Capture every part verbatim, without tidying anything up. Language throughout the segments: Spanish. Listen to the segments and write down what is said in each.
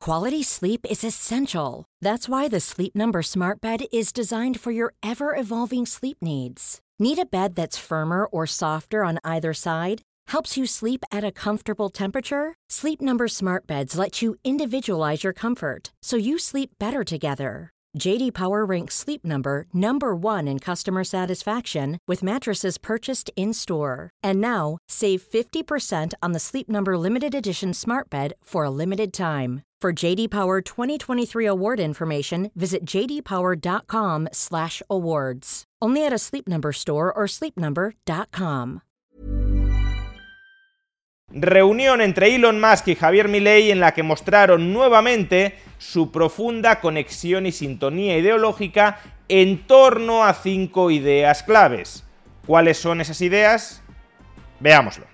Quality sleep is essential. That's why the Sleep Number Smart Bed is designed for your ever-evolving sleep needs. Need a bed that's firmer or softer on either side? Helps you sleep at a comfortable temperature? Sleep Number Smart Beds let you individualize your comfort, so you sleep better together. J D Power ranks Sleep Number number one in customer satisfaction with mattresses purchased in-store. And now, save fifty percent on the Sleep Number Limited Edition Smart Bed for a limited time. For J D Power twenty twenty-three award information, visit j d power dot com slash awards. Only at a Sleep Number store or sleep number dot com. Reunión entre Elon Musk y Javier Milei en la que mostraron nuevamente su profunda conexión y sintonía ideológica en torno a cinco ideas claves. ¿Cuáles son esas ideas? Veámoslo.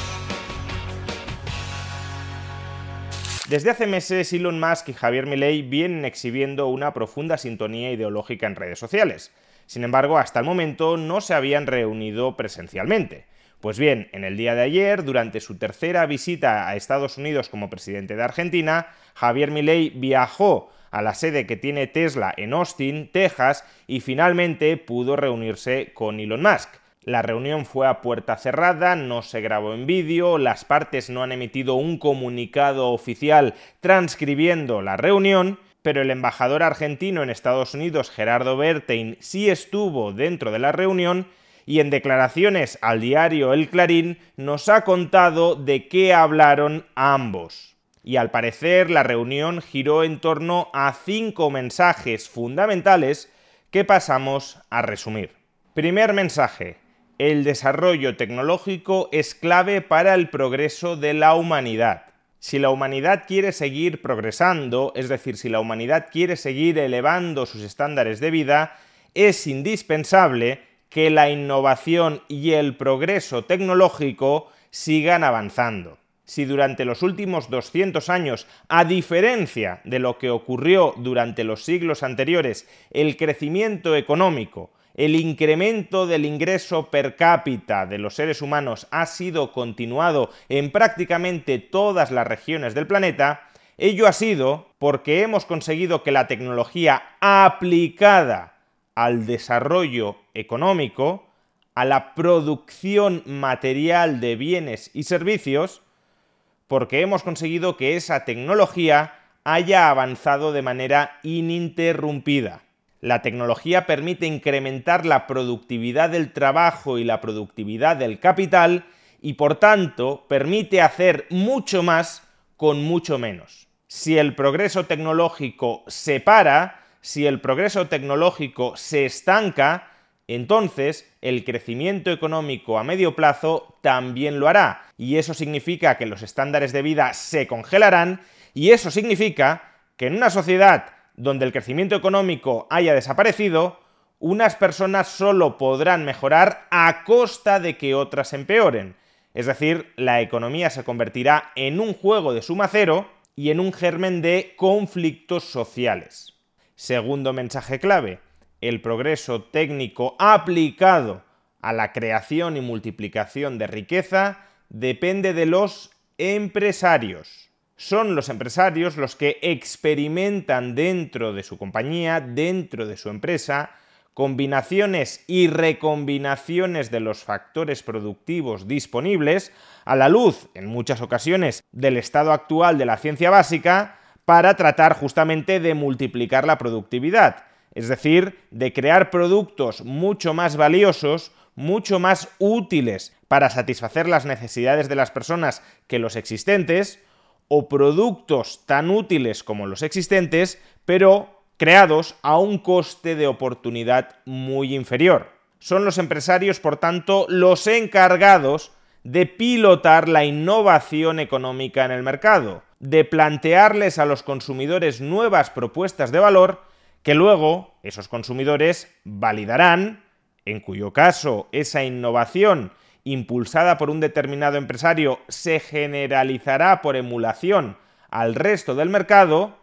Desde hace meses, Elon Musk y Javier Milei vienen exhibiendo una profunda sintonía ideológica en redes sociales. Sin embargo, hasta el momento no se habían reunido presencialmente. Pues bien, en el día de ayer, durante su tercera visita a Estados Unidos como presidente de Argentina, Javier Milei viajó a la sede que tiene Tesla en Austin, Texas, y finalmente pudo reunirse con Elon Musk. La reunión fue a puerta cerrada, no se grabó en vídeo, las partes no han emitido un comunicado oficial transcribiendo la reunión, pero el embajador argentino en Estados Unidos, Gerardo Bertein, sí estuvo dentro de la reunión y en declaraciones al diario El Clarín nos ha contado de qué hablaron ambos. Y al parecer la reunión giró en torno a cinco mensajes fundamentales que pasamos a resumir. Primer mensaje: el desarrollo tecnológico es clave para el progreso de la humanidad. Si la humanidad quiere seguir progresando, es decir, si la humanidad quiere seguir elevando sus estándares de vida, es indispensable que la innovación y el progreso tecnológico sigan avanzando. Si durante los últimos doscientos años, a diferencia de lo que ocurrió durante los siglos anteriores, el crecimiento económico, el incremento del ingreso per cápita de los seres humanos ha sido continuado en prácticamente todas las regiones del planeta, ello ha sido porque hemos conseguido que la tecnología aplicada al desarrollo económico, a la producción material de bienes y servicios, porque hemos conseguido que esa tecnología haya avanzado de manera ininterrumpida. La tecnología permite incrementar la productividad del trabajo y la productividad del capital y, por tanto, permite hacer mucho más con mucho menos. Si el progreso tecnológico se para, si el progreso tecnológico se estanca, entonces el crecimiento económico a medio plazo también lo hará. Y eso significa que los estándares de vida se congelarán y eso significa que en una sociedad donde el crecimiento económico haya desaparecido, unas personas solo podrán mejorar a costa de que otras empeoren. Es decir, la economía se convertirá en un juego de suma cero y en un germen de conflictos sociales. Segundo mensaje clave: el progreso técnico aplicado a la creación y multiplicación de riqueza depende de los empresarios. Son los empresarios los que experimentan dentro de su compañía, dentro de su empresa, combinaciones y recombinaciones de los factores productivos disponibles a la luz, en muchas ocasiones, del estado actual de la ciencia básica, para tratar justamente de multiplicar la productividad, es decir, de crear productos mucho más valiosos, mucho más útiles para satisfacer las necesidades de las personas que los existentes, o productos tan útiles como los existentes, pero creados a un coste de oportunidad muy inferior. Son los empresarios, por tanto, los encargados de pilotar la innovación económica en el mercado, de plantearles a los consumidores nuevas propuestas de valor que luego esos consumidores validarán, en cuyo caso esa innovación impulsada por un determinado empresario se generalizará por emulación al resto del mercado,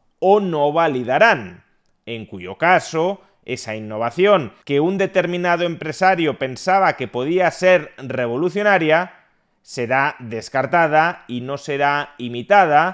o no validarán, en cuyo caso esa innovación que un determinado empresario pensaba que podía ser revolucionaria será descartada y no será imitada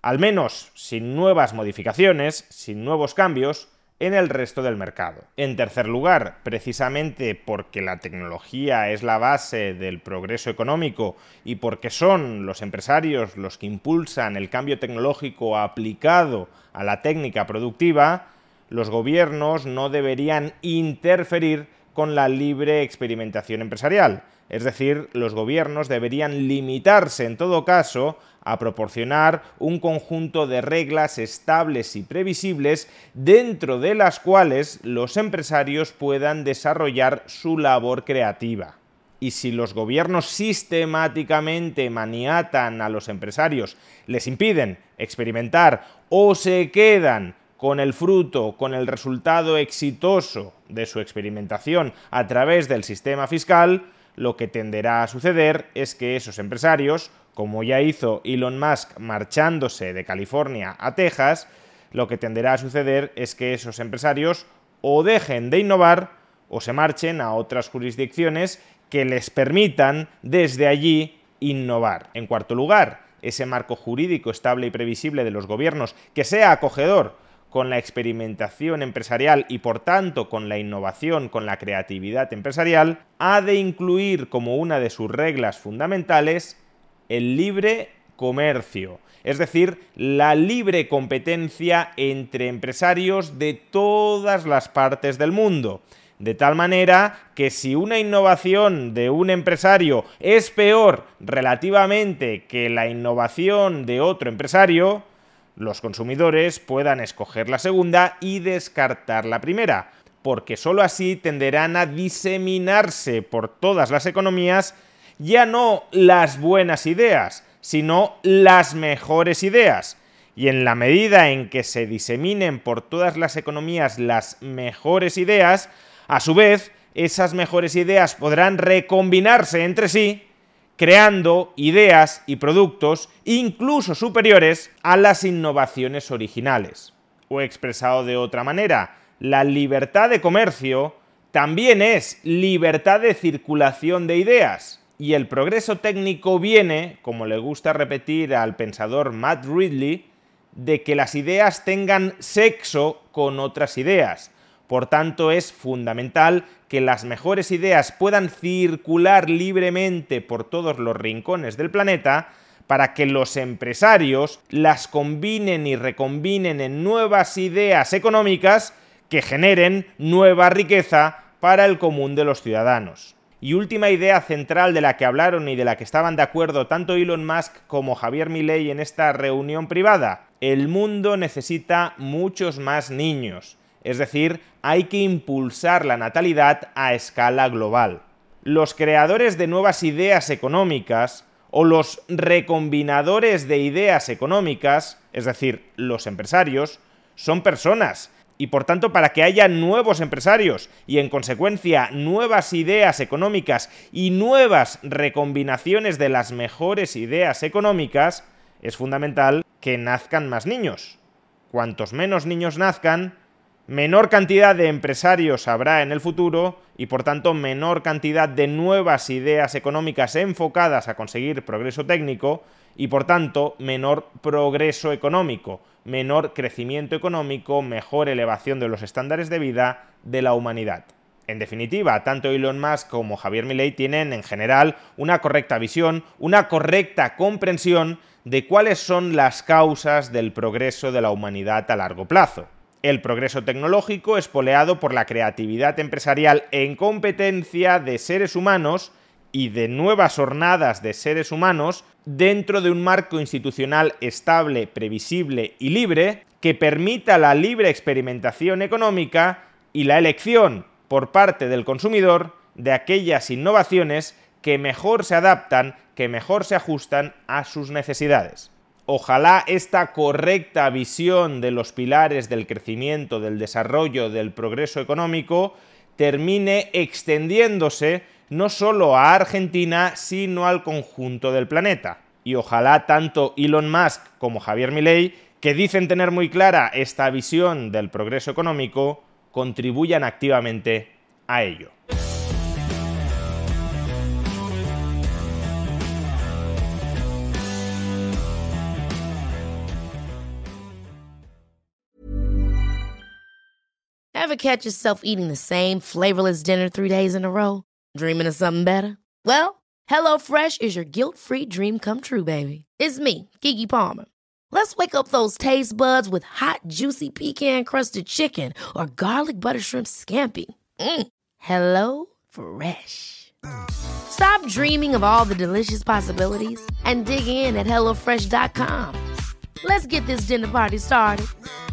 al menos sin nuevas modificaciones, sin nuevos cambios, en el resto del mercado. En tercer lugar, precisamente porque la tecnología es la base del progreso económico y porque son los empresarios los que impulsan el cambio tecnológico aplicado a la técnica productiva, los gobiernos no deberían interferir con la libre experimentación empresarial. Es decir, los gobiernos deberían limitarse, en todo caso, a proporcionar un conjunto de reglas estables y previsibles dentro de las cuales los empresarios puedan desarrollar su labor creativa. Y si los gobiernos sistemáticamente maniatan a los empresarios, les impiden experimentar o se quedan con el fruto, con el resultado exitoso de su experimentación a través del sistema fiscal, lo que tenderá a suceder es que esos empresarios, como ya hizo Elon Musk marchándose de California a Texas, lo que tenderá a suceder es que esos empresarios o dejen de innovar o se marchen a otras jurisdicciones que les permitan desde allí innovar. En cuarto lugar, ese marco jurídico estable y previsible de los gobiernos que sea acogedor con la experimentación empresarial y por tanto con la innovación, con la creatividad empresarial, ha de incluir como una de sus reglas fundamentales el libre comercio, es decir, la libre competencia entre empresarios de todas las partes del mundo. De tal manera que si una innovación de un empresario es peor relativamente que la innovación de otro empresario, los consumidores puedan escoger la segunda y descartar la primera, porque sólo así tenderán a diseminarse por todas las economías ya no las buenas ideas, sino las mejores ideas. Y en la medida en que se diseminen por todas las economías las mejores ideas, a su vez, esas mejores ideas podrán recombinarse entre sí, creando ideas y productos incluso superiores a las innovaciones originales. O expresado de otra manera, la libertad de comercio también es libertad de circulación de ideas. Y el progreso técnico viene, como le gusta repetir al pensador Matt Ridley, de que las ideas tengan sexo con otras ideas. Por tanto, es fundamental que las mejores ideas puedan circular libremente por todos los rincones del planeta para que los empresarios las combinen y recombinen en nuevas ideas económicas que generen nueva riqueza para el común de los ciudadanos. Y última idea central de la que hablaron y de la que estaban de acuerdo tanto Elon Musk como Javier Milei en esta reunión privada: el mundo necesita muchos más niños. Es decir, hay que impulsar la natalidad a escala global. Los creadores de nuevas ideas económicas o los recombinadores de ideas económicas, es decir, los empresarios, son personas. Y por tanto, para que haya nuevos empresarios y en consecuencia nuevas ideas económicas y nuevas recombinaciones de las mejores ideas económicas, es fundamental que nazcan más niños. Cuantos menos niños nazcan, menor cantidad de empresarios habrá en el futuro y por tanto menor cantidad de nuevas ideas económicas enfocadas a conseguir progreso técnico y por tanto menor progreso económico, menor crecimiento económico, mejor elevación de los estándares de vida de la humanidad. En definitiva, tanto Elon Musk como Javier Milei tienen en general una correcta visión, una correcta comprensión de cuáles son las causas del progreso de la humanidad a largo plazo. El progreso tecnológico espoleado por la creatividad empresarial en competencia de seres humanos y de nuevas hornadas de seres humanos dentro de un marco institucional estable, previsible y libre que permita la libre experimentación económica y la elección por parte del consumidor de aquellas innovaciones que mejor se adaptan, que mejor se ajustan a sus necesidades. Ojalá esta correcta visión de los pilares del crecimiento, del desarrollo, del progreso económico termine extendiéndose no solo a Argentina, sino al conjunto del planeta. Y ojalá tanto Elon Musk como Javier Milei, que dicen tener muy clara esta visión del progreso económico, contribuyan activamente a ello. Ever catch yourself eating the same flavorless dinner three days in a row? Dreaming of something better? Well, HelloFresh is your guilt-free dream come true, baby. It's me, Keke Palmer. Let's wake up those taste buds with hot, juicy pecan-crusted chicken or garlic butter shrimp scampi. Mm. Hello Fresh. Stop dreaming of all the delicious possibilities and dig in at hello fresh dot com. Let's get this dinner party started.